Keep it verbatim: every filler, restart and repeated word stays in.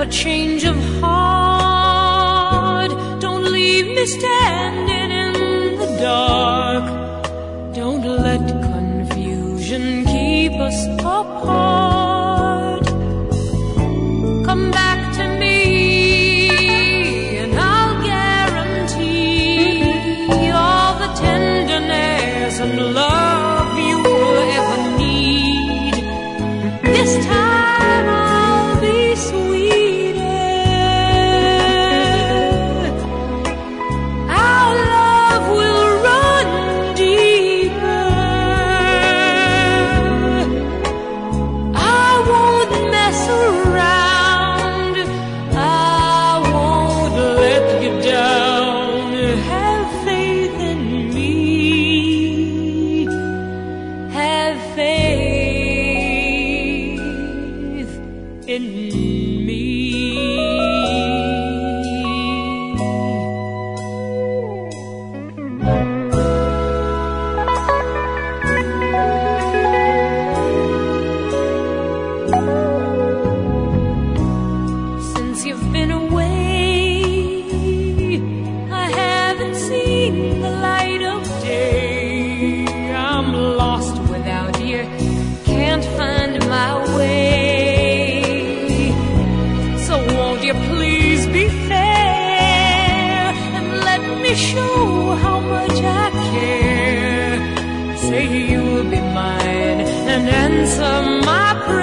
a change of heart. Don't leave me standing in the dark. Don't let confusion keep us apart. Come back to me and I'll guarantee all the tenderness and love you will ever need. This time I'll be sweeter. Our love will run deeper. I won't mess around. I won't let you down. Have faith in me. Have faith in me. Since you've been away, I haven't seen the light of day. I'm lost without you, can't find my way. So won't you please be fair and let me show how much I care. Say you'll be mine and answer my prayer.